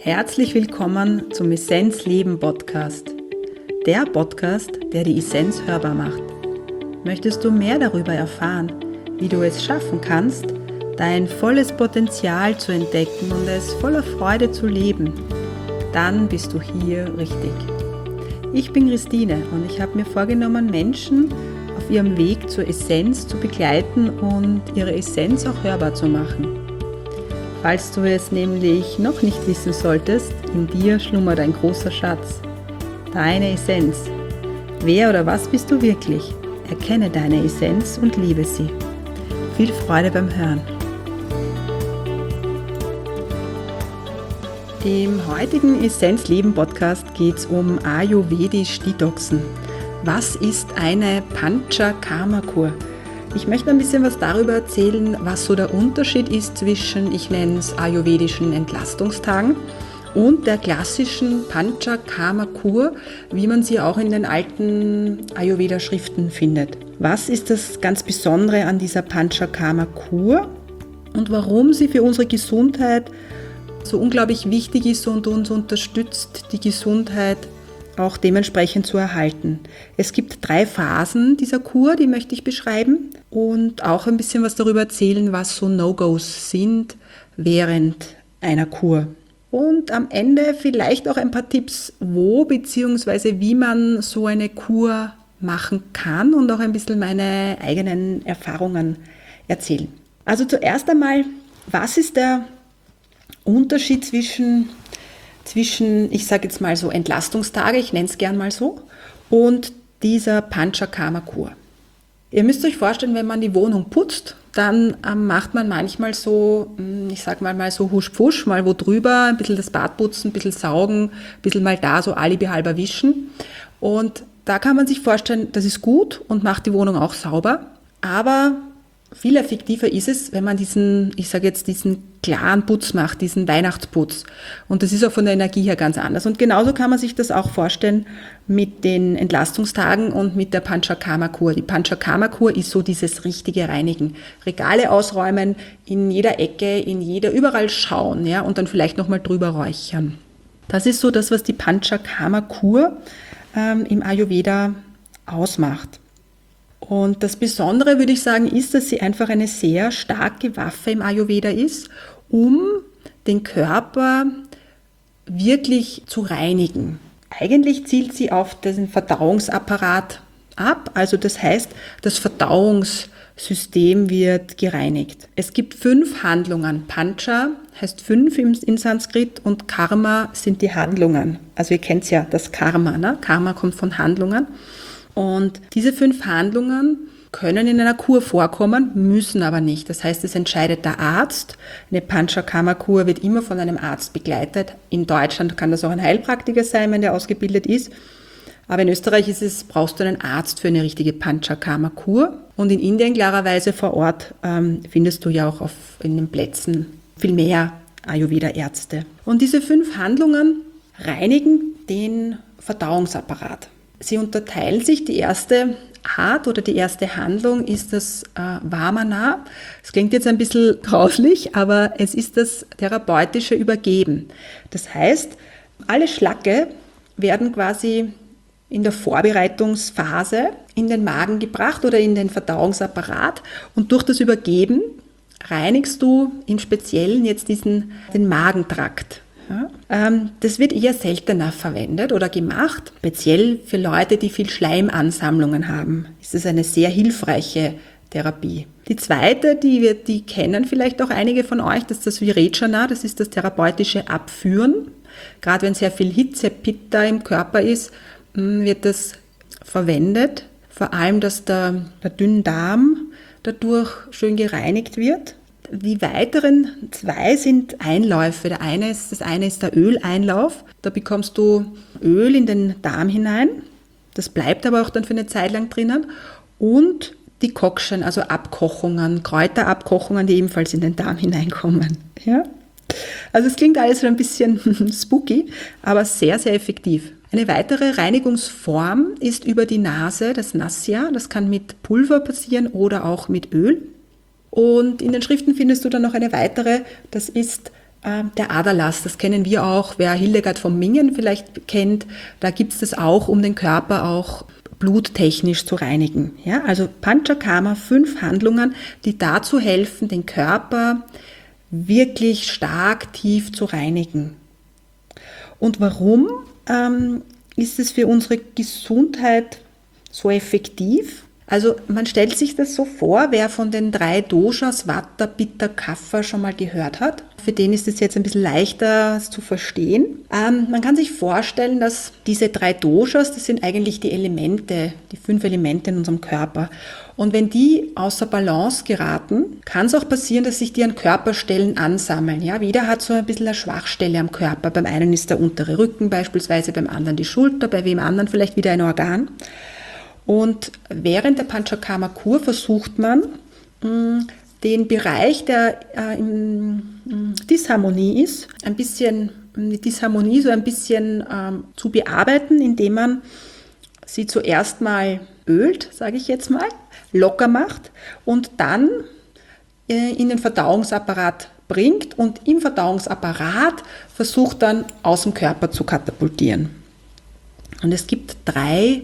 Herzlich willkommen zum Essenz Leben Podcast. Der Podcast, der die Essenz hörbar macht. Möchtest du mehr darüber erfahren, wie du es schaffen kannst, dein volles Potenzial zu entdecken und es voller Freude zu leben? Dann bist du hier richtig. Ich bin Christine und ich habe mir vorgenommen, Menschen auf ihrem Weg zur Essenz zu begleiten und ihre Essenz auch hörbar zu machen. Falls du es nämlich noch nicht wissen solltest, in dir schlummert ein großer Schatz. Deine Essenz. Wer oder was bist du wirklich? Erkenne deine Essenz und liebe sie. Viel Freude beim Hören. Im heutigen Essenz Leben Podcast geht es um Ayurvedisch Detoxen. Was ist eine Panchakarma-Kur? Ich möchte ein bisschen was darüber erzählen, was so der Unterschied ist zwischen, ich nenne es ayurvedischen Entlastungstagen und der klassischen Panchakarma-Kur, wie man sie auch in den alten Ayurveda-Schriften findet. Was ist das ganz Besondere an dieser Panchakarma-Kur und warum sie für unsere Gesundheit so unglaublich wichtig ist und uns unterstützt, die Gesundheit auch dementsprechend zu erhalten. Es gibt 3 Phasen dieser Kur, die möchte ich beschreiben und auch ein bisschen was darüber erzählen, was so No-Gos sind während einer Kur. Und am Ende vielleicht auch ein paar Tipps, wo bzw. wie man so eine Kur machen kann und auch ein bisschen meine eigenen Erfahrungen erzählen. Also zuerst einmal, was ist der Unterschied zwischen, ich sage jetzt mal so Entlastungstage, ich nenne es gern mal so, und dieser Panchakarma-Kur. Ihr müsst euch vorstellen, wenn man die Wohnung putzt, dann macht man manchmal so, ich sage mal so husch-pfusch, mal wo drüber, ein bisschen das Bad putzen, ein bisschen saugen, ein bisschen mal da so alibi halber wischen. Und da kann man sich vorstellen, das ist gut und macht die Wohnung auch sauber, aber viel effektiver ist es, wenn man diesen klaren Putz macht, diesen Weihnachtsputz. Und das ist auch von der Energie her ganz anders. Und genauso kann man sich das auch vorstellen mit den Entlastungstagen und mit der Panchakarma-Kur. Die Panchakarma-Kur ist so dieses richtige Reinigen. Regale ausräumen, in jeder Ecke, überall schauen, ja, und dann vielleicht nochmal drüber räuchern. Das ist so das, was die Panchakarma-Kur im Ayurveda ausmacht. Und das Besondere, würde ich sagen, ist, dass sie einfach eine sehr starke Waffe im Ayurveda ist, um den Körper wirklich zu reinigen. Eigentlich zielt sie auf den Verdauungsapparat ab, also das heißt, das Verdauungssystem wird gereinigt. Es gibt 5 Handlungen. Pancha heißt 5 in Sanskrit und Karma sind die Handlungen. Also ihr kennt ja das Karma, ne? Karma kommt von Handlungen. Und diese 5 Handlungen können in einer Kur vorkommen, müssen aber nicht. Das heißt, es entscheidet der Arzt. Eine Panchakarma-Kur wird immer von einem Arzt begleitet. In Deutschland kann das auch ein Heilpraktiker sein, wenn der ausgebildet ist. Aber in Österreich brauchst du einen Arzt für eine richtige Panchakarma-Kur. Und in Indien klarerweise vor Ort findest du ja auch in den Plätzen viel mehr Ayurveda-Ärzte. Und diese 5 Handlungen reinigen den Verdauungsapparat. Sie unterteilen sich. Die erste Art oder die erste Handlung ist das Vamana. Das klingt jetzt ein bisschen grauslich, aber es ist das therapeutische Übergeben. Das heißt, alle Schlacke werden quasi in der Vorbereitungsphase in den Magen gebracht oder in den Verdauungsapparat und durch das Übergeben reinigst du im Speziellen jetzt den Magentrakt. Ja, das wird eher seltener verwendet oder gemacht, speziell für Leute, die viel Schleimansammlungen haben. Ist es eine sehr hilfreiche Therapie. Die zweite, die kennen vielleicht auch einige von euch, das ist das Virechana, das ist das therapeutische Abführen. Gerade wenn sehr viel Hitze, Pitta im Körper ist, wird das verwendet. Vor allem, dass der Dünndarm dadurch schön gereinigt wird. Die weiteren 2 sind Einläufe. Das eine ist der Öleinlauf. Da bekommst du Öl in den Darm hinein. Das bleibt aber auch dann für eine Zeit lang drinnen. Und die Kokschen, also Abkochungen, Kräuterabkochungen, die ebenfalls in den Darm hineinkommen. Ja? Also es klingt alles so ein bisschen spooky, aber sehr, sehr effektiv. Eine weitere Reinigungsform ist über die Nase, das Nasya. Das kann mit Pulver passieren oder auch mit Öl. Und in den Schriften findest du dann noch eine weitere, das ist der Aderlass, das kennen wir auch, wer Hildegard von Bingen vielleicht kennt, da gibt es das auch, um den Körper auch bluttechnisch zu reinigen. Ja, also Panchakarma, 5 Handlungen, die dazu helfen, den Körper wirklich stark tief zu reinigen. Und warum ist es für unsere Gesundheit so effektiv? Also man stellt sich das so vor, wer von den 3 Doshas, Vata, Pitta, Kapha schon mal gehört hat. Für den ist es jetzt ein bisschen leichter zu verstehen. Man kann sich vorstellen, dass diese 3 Doshas, das sind eigentlich die Elemente, die 5 Elemente in unserem Körper. Und wenn die außer Balance geraten, kann es auch passieren, dass sich die an Körperstellen ansammeln. Ja, jeder hat so ein bisschen eine Schwachstelle am Körper. Beim einen ist der untere Rücken beispielsweise, beim anderen die Schulter, bei wem anderen vielleicht wieder ein Organ. Und während der Panchakarma-Kur versucht man, den Bereich, der in Disharmonie ist, die Disharmonie so ein bisschen zu bearbeiten, indem man sie zuerst mal ölt, sage ich jetzt mal, locker macht und dann in den Verdauungsapparat bringt und im Verdauungsapparat versucht dann aus dem Körper zu katapultieren. Und es gibt 3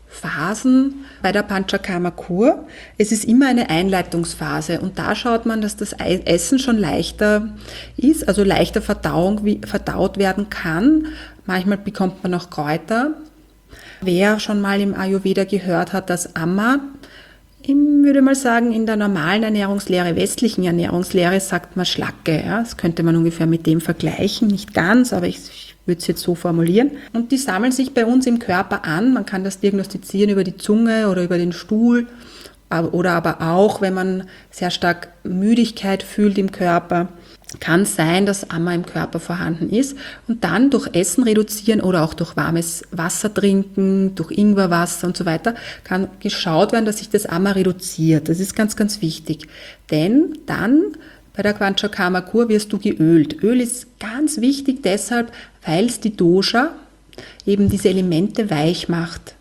Phasen bei der Panchakarma-Kur. Es ist immer eine Einleitungsphase und da schaut man, dass das Essen schon leichter ist, also leichter verdaut werden kann. Manchmal bekommt man auch Kräuter. Wer schon mal im Ayurveda gehört hat, dass Amma, ich würde mal sagen, in der normalen Ernährungslehre, westlichen Ernährungslehre, sagt man Schlacke. Ja? Das könnte man ungefähr mit dem vergleichen, nicht ganz, aber ich würde es jetzt so formulieren. Und die sammeln sich bei uns im Körper an. Man kann das diagnostizieren über die Zunge oder über den Stuhl oder aber auch, wenn man sehr stark Müdigkeit fühlt im Körper, kann es sein, dass Amma im Körper vorhanden ist. Und dann durch Essen reduzieren oder auch durch warmes Wasser trinken, durch Ingwerwasser und so weiter, kann geschaut werden, dass sich das Amma reduziert. Das ist ganz, ganz wichtig. Denn dann bei der Panchakarma-Kur wirst du geölt. Öl ist ganz wichtig deshalb, weil es die Dosha, eben diese Elemente weich macht.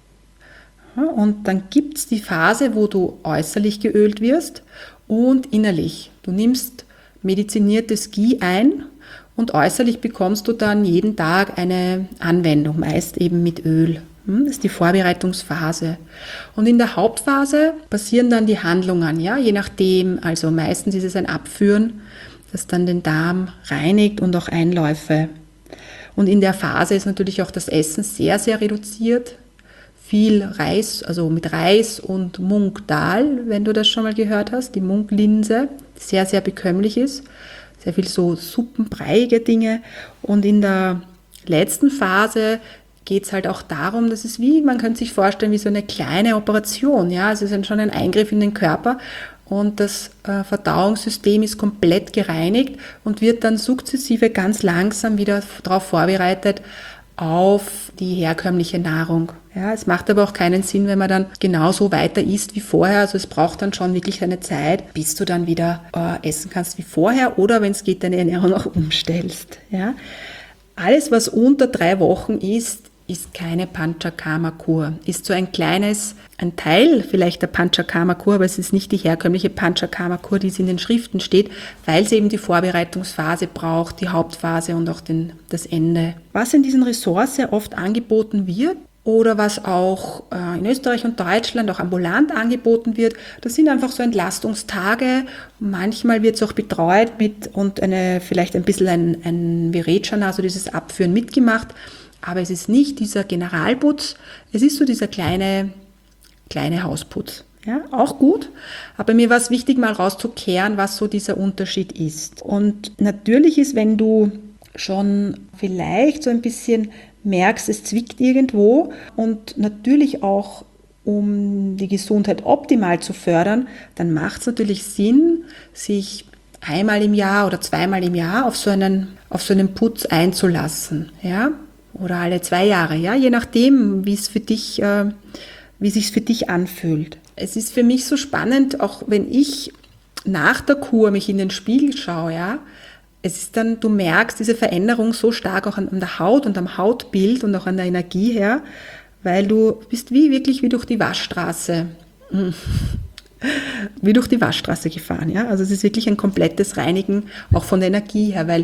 Und dann gibt es die Phase, wo du äußerlich geölt wirst und innerlich. Du nimmst mediziniertes Ghee ein und äußerlich bekommst du dann jeden Tag eine Anwendung, meist eben mit Öl. Das ist die Vorbereitungsphase. Und in der Hauptphase passieren dann die Handlungen, ja, je nachdem, also meistens ist es ein Abführen, das dann den Darm reinigt und auch Einläufe. Und in der Phase ist natürlich auch das Essen sehr, sehr reduziert. Viel Reis, also mit Reis und Mung Dal, wenn du das schon mal gehört hast, die Munglinse, sehr, sehr bekömmlich ist. Sehr viel so suppenbreiige Dinge. Und in der letzten Phase geht es halt auch darum, dass es man könnte sich vorstellen, wie so eine kleine Operation. Ja? Also es ist schon ein Eingriff in den Körper und das Verdauungssystem ist komplett gereinigt und wird dann sukzessive ganz langsam wieder darauf vorbereitet auf die herkömmliche Nahrung. Ja, es macht aber auch keinen Sinn, wenn man dann genauso weiter isst wie vorher. Also es braucht dann schon wirklich eine Zeit, bis du dann wieder essen kannst wie vorher oder wenn es geht, deine Ernährung auch umstellst. Ja? Alles, was unter 3 Wochen ist keine Panchakarma-Kur. Ist so ein Teil vielleicht der Panchakarma-Kur, aber es ist nicht die herkömmliche Panchakarma-Kur, die es in den Schriften steht, weil es eben die Vorbereitungsphase braucht, die Hauptphase und auch das Ende. Was in diesen Ressorts sehr oft angeboten wird oder was auch in Österreich und Deutschland auch ambulant angeboten wird, das sind einfach so Entlastungstage. Manchmal wird es auch betreut und vielleicht ein bisschen ein Virechana, also dieses Abführen mitgemacht. Aber es ist nicht dieser Generalputz, es ist so dieser kleine Hausputz. Ja, auch gut, aber mir war es wichtig, mal rauszukehren, was so dieser Unterschied ist. Und natürlich ist, wenn du schon vielleicht so ein bisschen merkst, es zwickt irgendwo und natürlich auch, um die Gesundheit optimal zu fördern, dann macht es natürlich Sinn, sich einmal im Jahr oder zweimal im Jahr auf so einen Putz einzulassen, ja. Oder alle 2 Jahre, ja, je nachdem, wie sich's für dich anfühlt. Es ist für mich so spannend, auch wenn ich nach der Kur mich in den Spiegel schaue, ja, es ist dann, du merkst diese Veränderung so stark auch an der Haut und am Hautbild und auch an der Energie her, weil du bist wirklich wie durch die Waschstraße, gefahren, ja. Also es ist wirklich ein komplettes Reinigen, auch von der Energie her, weil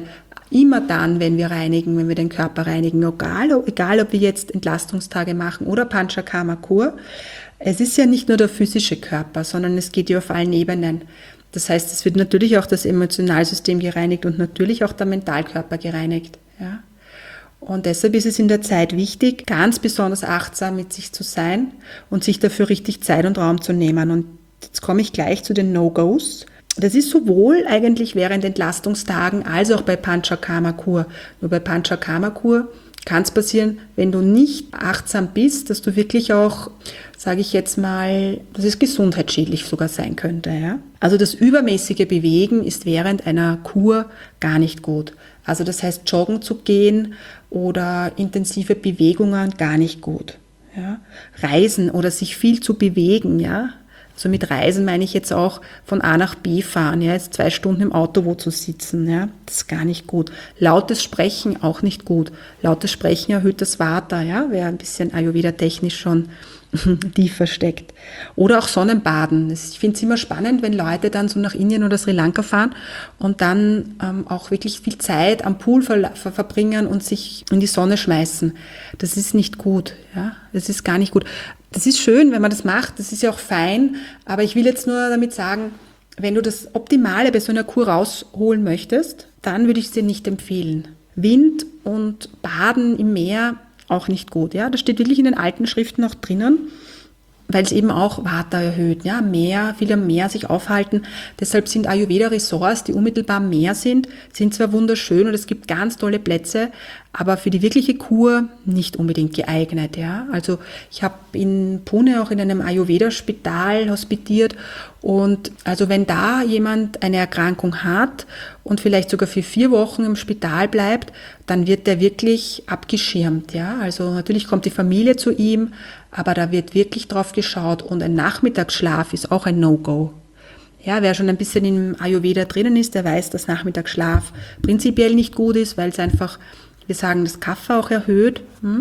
Immer dann, wenn wir reinigen, wenn wir den Körper reinigen, egal ob wir jetzt Entlastungstage machen oder Panchakarma-Kur, es ist ja nicht nur der physische Körper, sondern es geht ja auf allen Ebenen. Das heißt, es wird natürlich auch das Emotionalsystem gereinigt und natürlich auch der Mentalkörper gereinigt. Ja? Und deshalb ist es in der Zeit wichtig, ganz besonders achtsam mit sich zu sein und sich dafür richtig Zeit und Raum zu nehmen. Und jetzt komme ich gleich zu den No-Gos. Das ist sowohl eigentlich während Entlastungstagen als auch bei Panchakarma-Kur. Nur bei Panchakarma-Kur kann es passieren, wenn du nicht achtsam bist, dass du wirklich auch, sage ich jetzt mal, dass es gesundheitsschädlich sogar sein könnte. Ja? Also das übermäßige Bewegen ist während einer Kur gar nicht gut. Also das heißt, joggen zu gehen oder intensive Bewegungen gar nicht gut. Ja? Reisen oder sich viel zu bewegen, ja. Also mit Reisen meine ich jetzt auch von A nach B fahren, ja, jetzt 2 Stunden im Auto wo zu sitzen, ja, das ist gar nicht gut. Lautes Sprechen auch nicht gut. Lautes Sprechen erhöht das Vata, ja, wer ein bisschen Ayurveda-technisch schon tiefer steckt. Oder auch Sonnenbaden. Ich finde es immer spannend, wenn Leute dann so nach Indien oder Sri Lanka fahren und dann auch wirklich viel Zeit am Pool verbringen und sich in die Sonne schmeißen. Das ist nicht gut, ja, das ist gar nicht gut. Das ist schön, wenn man das macht, das ist ja auch fein, aber ich will jetzt nur damit sagen, wenn du das Optimale bei so einer Kur rausholen möchtest, dann würde ich es dir nicht empfehlen. Wind und Baden im Meer auch nicht gut, ja, das steht wirklich in den alten Schriften auch drinnen, weil es eben auch Vata erhöht, ja, viel am Meer sich aufhalten. Deshalb sind Ayurveda-Ressorts, die unmittelbar am Meer sind zwar wunderschön und es gibt ganz tolle Plätze, aber für die wirkliche Kur nicht unbedingt geeignet, ja. Also ich habe in Pune auch in einem Ayurveda-Spital hospitiert und also wenn da jemand eine Erkrankung hat und vielleicht sogar für 4 Wochen im Spital bleibt, dann wird der wirklich abgeschirmt, ja. Also natürlich kommt die Familie zu ihm, aber da wird wirklich drauf geschaut und ein Nachmittagsschlaf ist auch ein No-Go. Ja, wer schon ein bisschen im Ayurveda drinnen ist, der weiß, dass Nachmittagsschlaf prinzipiell nicht gut ist, weil es einfach, wir sagen, das Kapha auch erhöht.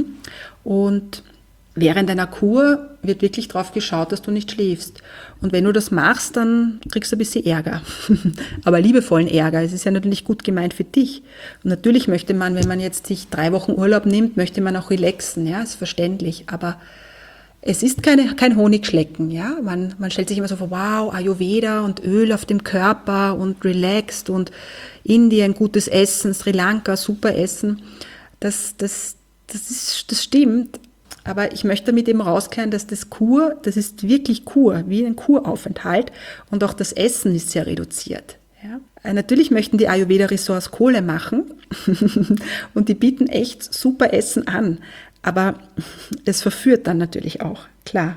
Und während einer Kur wird wirklich drauf geschaut, dass du nicht schläfst. Und wenn du das machst, dann kriegst du ein bisschen Ärger. Aber liebevollen Ärger. Es ist ja natürlich gut gemeint für dich. Und natürlich möchte man, wenn man jetzt sich 3 Wochen Urlaub nimmt, möchte man auch relaxen. Ja, ist verständlich. Aber es ist kein Honigschlecken, ja. Man stellt sich immer so vor, wow, Ayurveda und Öl auf dem Körper und relaxed und Indien, gutes Essen, Sri Lanka, super Essen. Das stimmt. Aber ich möchte damit eben rauskehren, dass das ist wirklich Kur, wie ein Kuraufenthalt und auch das Essen ist sehr reduziert. Ja. Natürlich möchten die Ayurveda-Ressorts Kohle machen und die bieten echt super Essen an. Aber es verführt dann natürlich auch, klar.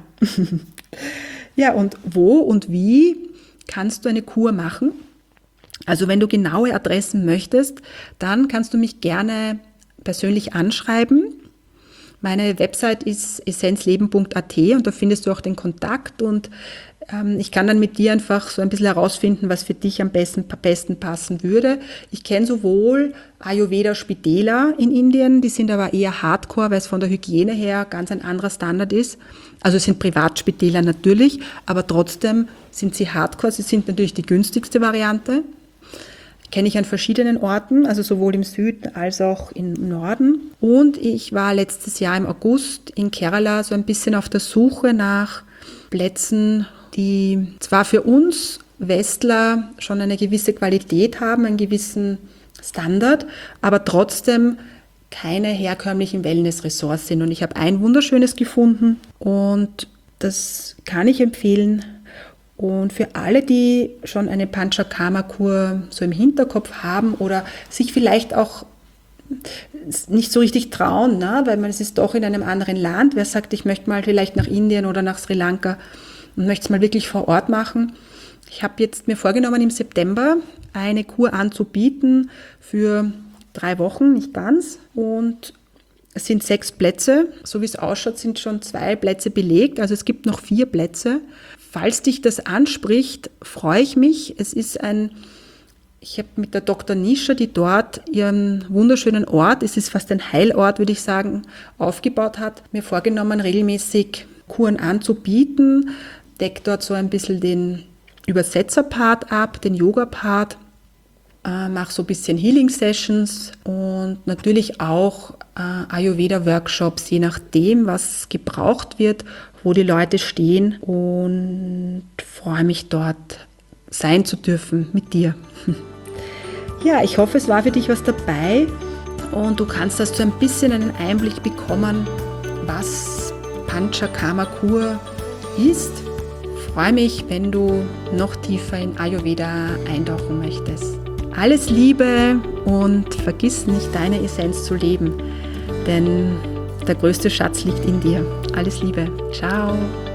Ja, und wo und wie kannst du eine Kur machen? Also wenn du genaue Adressen möchtest, dann kannst du mich gerne persönlich anschreiben. Meine Website ist essenzleben.at und da findest du auch den Kontakt und ich kann dann mit dir einfach so ein bisschen herausfinden, was für dich am besten passen würde. Ich kenne sowohl Ayurveda-Spitäler in Indien, die sind aber eher Hardcore, weil es von der Hygiene her ganz ein anderer Standard ist. Also es sind Privatspitäler natürlich, aber trotzdem sind sie Hardcore. Sie sind natürlich die günstigste Variante. Kenne ich an verschiedenen Orten, also sowohl im Süden als auch im Norden. Und ich war letztes Jahr im August in Kerala so ein bisschen auf der Suche nach Plätzen, die zwar für uns Westler schon eine gewisse Qualität haben, einen gewissen Standard, aber trotzdem keine herkömmlichen Wellness-Ressorts sind. Und ich habe ein wunderschönes gefunden und das kann ich empfehlen. Und für alle, die schon eine Panchakarma-Kur so im Hinterkopf haben oder sich vielleicht auch nicht so richtig trauen, ne? Weil es ist doch in einem anderen Land. Wer sagt, ich möchte mal vielleicht nach Indien oder nach Sri Lanka und möchte es mal wirklich vor Ort machen. Ich habe jetzt mir vorgenommen, im September eine Kur anzubieten für 3 Wochen, nicht ganz. Und es sind 6 Plätze. So wie es ausschaut, sind schon 2 Plätze belegt. Also es gibt noch 4 Plätze. Falls dich das anspricht, freue ich mich. Ich habe mit der Dr. Nisha, die dort ihren wunderschönen Ort, es ist fast ein Heilort, würde ich sagen, aufgebaut hat, mir vorgenommen, regelmäßig Kuren anzubieten. Deckt dort so ein bisschen den Übersetzer-Part ab, den Yoga-Part. mache so ein bisschen Healing-Sessions und natürlich auch Ayurveda-Workshops, je nachdem, was gebraucht wird, wo die Leute stehen, und freue mich dort sein zu dürfen mit dir. Ja, ich hoffe, es war für dich was dabei und du kannst so ein bisschen einen Einblick bekommen, was Panchakarma-Kur ist. Ich freue mich, wenn du noch tiefer in Ayurveda eintauchen möchtest. Alles Liebe und vergiss nicht, deine Essenz zu leben, denn der größte Schatz liegt in dir. Alles Liebe. Ciao.